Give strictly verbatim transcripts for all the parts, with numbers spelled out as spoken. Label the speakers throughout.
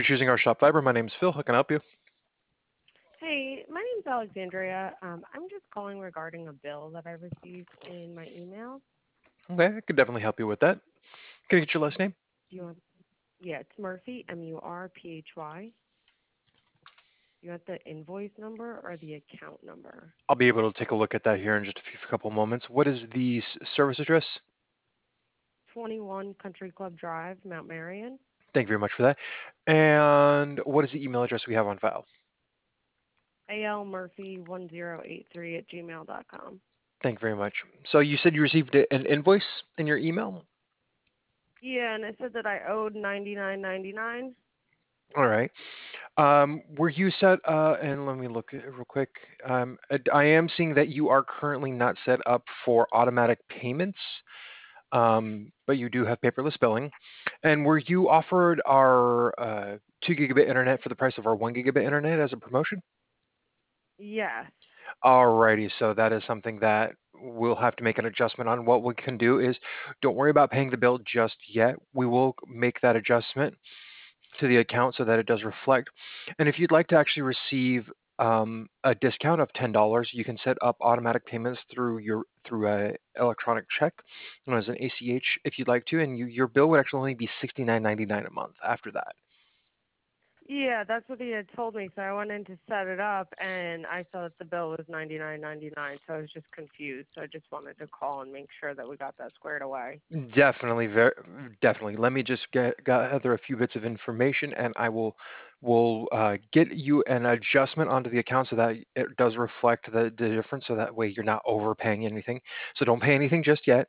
Speaker 1: choosing our shop fiber. My name is Phil. How can I help you?
Speaker 2: Hey, my name's Alexandria. Um, I'm just calling regarding a bill that I received in my email.
Speaker 1: Okay, I could definitely help you with that. Can I get your last name?
Speaker 2: Do you want? Yeah, it's Murphy, M U R P H Y. You want the invoice number or the account number?
Speaker 1: I'll be able to take a look at that here in just a few couple moments. What is the s- service address?
Speaker 2: twenty-one Country Club Drive, Mount Marion.
Speaker 1: Thank you very much for that. And what is the email address we have on file?
Speaker 2: A L Murphy one zero eight three at gmail dot com.
Speaker 1: Thank you very much. So you said you received a- an invoice in your email?
Speaker 2: Yeah, and it said that I owed ninety-nine ninety-nine.
Speaker 1: All right. Um, were you set, uh, and let me look at it real quick. Um, I I am seeing that you are currently not set up for automatic payments, um, but you do have paperless billing. And were you offered our uh, two gigabit internet for the price of our one gigabit internet as a promotion?
Speaker 2: Yes.
Speaker 1: Alrighty, so that is something that we'll have to make an adjustment on. What we can do is don't worry about paying the bill just yet. We will make that adjustment to the account so that it does reflect. And if you'd like to actually receive um, a discount of ten dollars, you can set up automatic payments through your through a electronic check, known as an A C H, if you'd like to, and you, your bill would actually only be sixty-nine ninety-nine a month after that.
Speaker 2: Yeah, that's what he had told me. So I went in to set it up, and I saw that the bill was ninety-nine ninety-nine. So I was just confused. So I just wanted to call and make sure that we got that squared away.
Speaker 1: Definitely, very definitely. Let me just get gather a few bits of information, and I will will uh, get you an adjustment onto the account so that it does reflect the, the difference. So that way you're not overpaying anything. So don't pay anything just yet.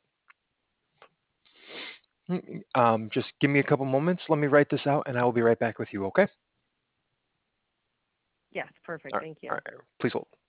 Speaker 1: Mm, Um, just give me a couple moments. Let me write this out, and I will be right back with you. Okay?
Speaker 2: Yes,
Speaker 1: All
Speaker 2: perfect.
Speaker 1: right.
Speaker 2: Thank
Speaker 1: All
Speaker 2: you.
Speaker 1: right. Please hold.